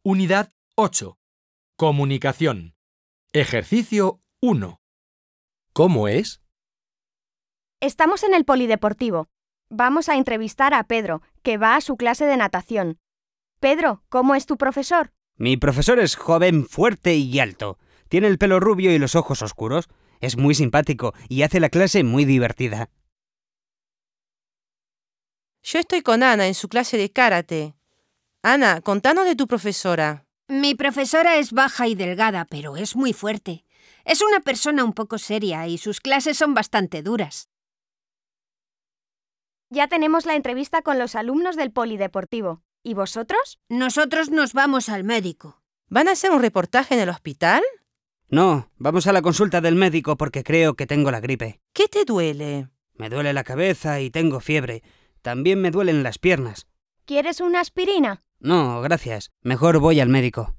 Unidad 8. Comunicación. Ejercicio 1. ¿Cómo es? Estamos en el polideportivo. Vamos a entrevistar a Pedro, que va a su clase de natación. Pedro, ¿cómo es tu profesor? Mi profesor es joven, fuerte y alto. Tiene el pelo rubio y los ojos oscuros. Es muy simpático y hace la clase muy divertida. Yo estoy con Ana en su clase de karate. Ana, contanos de tu profesora. Mi profesora es baja y delgada, pero es muy fuerte. Es una persona un poco seria y sus clases son bastante duras. Ya tenemos la entrevista con los alumnos del polideportivo. ¿Y vosotros? Nosotros nos vamos al médico. ¿Van a hacer un reportaje en el hospital? No, vamos a la consulta del médico porque creo que tengo la gripe. ¿Qué te duele? Me duele la cabeza y tengo fiebre. También me duelen las piernas. ¿Quieres una aspirina? No, gracias. Mejor voy al médico.